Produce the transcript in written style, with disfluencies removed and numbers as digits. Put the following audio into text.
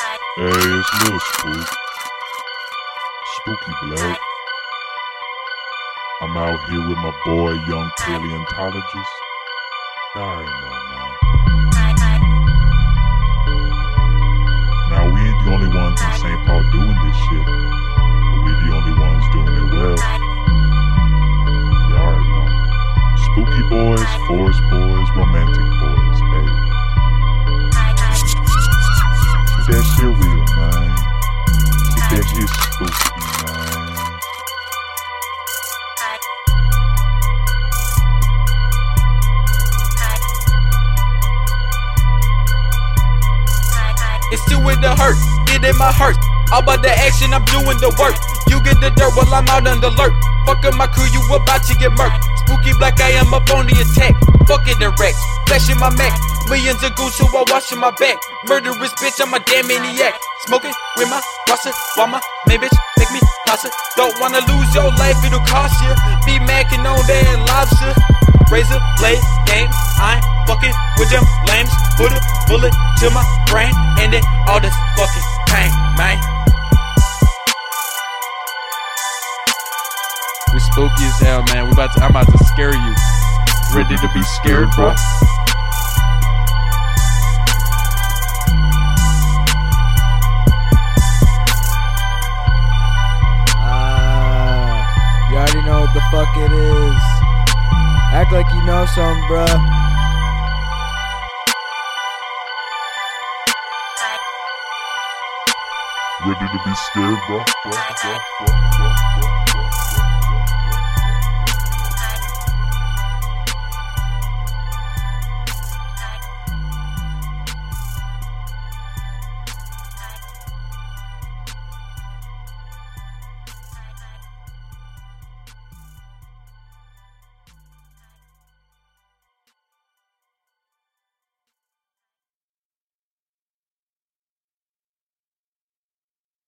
Hey, it's Lil Spook. Spooky Black. I'm out here with my boy, Young Paleontologist. You already know, man. Now, we ain't the only ones in St. Paul doing this shit, but we the only ones doing it well. You already know. Spooky boys, forest boys, romantic boys, hey. Keep that shit real, man. Keep that shit spooky, man. It's still with the hurt, it in my heart. All about the action, I'm doing the work. You get the dirt while I'm out on the alert. Fuckin' my crew, you about to get murked. Spooky Black, I am up on the attack. Fucking the Rex, flashing my Mac. Millions of goons who are washing my back. Murderous bitch, I'm a damn maniac. Smoking with my roster, while my main bitch make me toss it. Don't wanna lose your life, it'll cost you. Be macking on that lobster. Razor blade game, I ain't fucking with them lames. Put a bullet to my brain, and then all this fucking pain, man. We spooky as hell, man. I'm about to scare you. Ready to be scared, bro? You already know what the fuck it is. Act like you know something, bruh. Ready to be scared, bro?